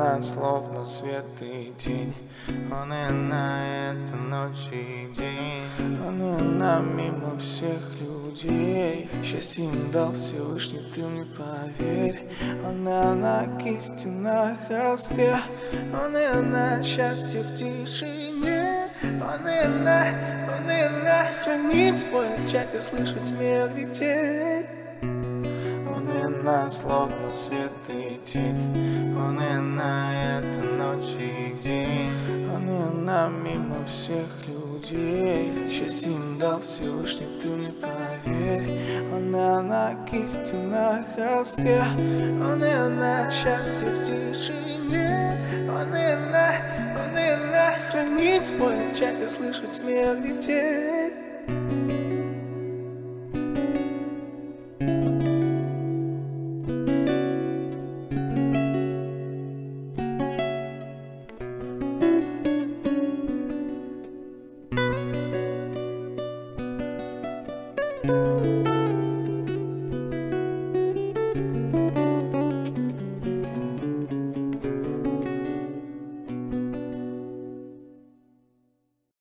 она словно свет и тень. Он и она, это ночь и день. Он и она мимо всех людей. Счастье им дал Всевышний, ты мне поверь. Он и она кистью на холсте. Он и она счастье в тишине. Он и она хранит свой очаг и слышит смех детей. Он и она словно свет и тень. Он и она, это ночь и день. Он и она мимо всех людей. Счастье им дал Всевышний, ты мне поверь. Он и она кистью на холсте. Он и она счастье в тишине. Он и она хранит свой очаг и слышит смех детей.